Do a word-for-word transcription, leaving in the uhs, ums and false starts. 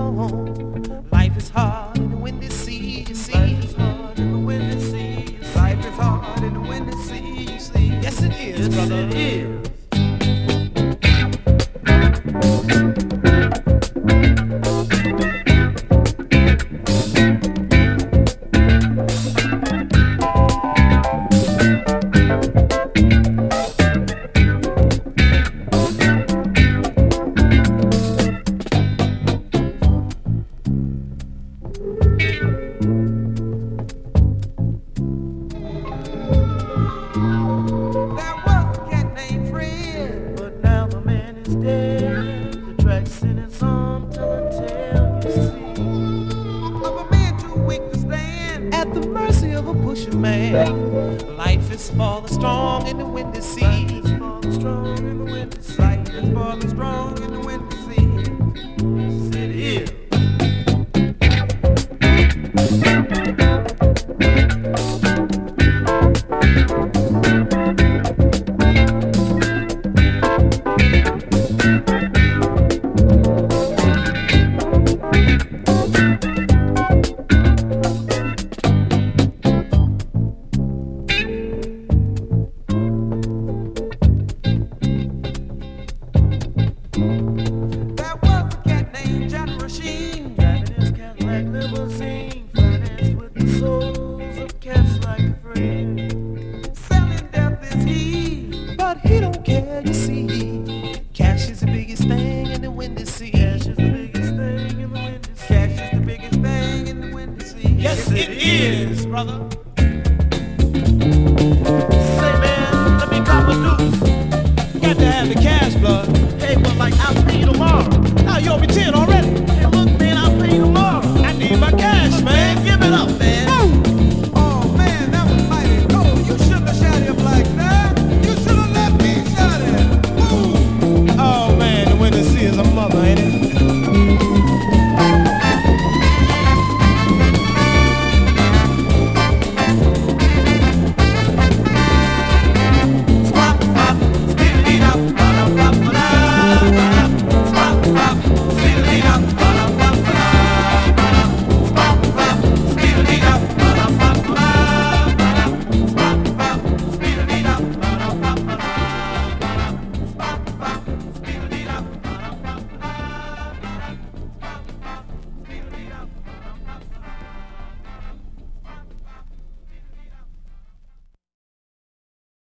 alone. Life is hard in the windy sea, you see. Life is hard in the windy sea, you see. Life is hard in the windy sea, you see. Yes, it is, Yes, brother. it is. Man. Life is for the strong in the windy sea. Life is for the strong in the windy sea. Life is for the strong in the windy sea. Yes, it is. You see, cash is the biggest thing in the windy sea. Cash is the biggest thing in the windy sea. Cash is the biggest thing in the windy sea. Yes, it is, brother.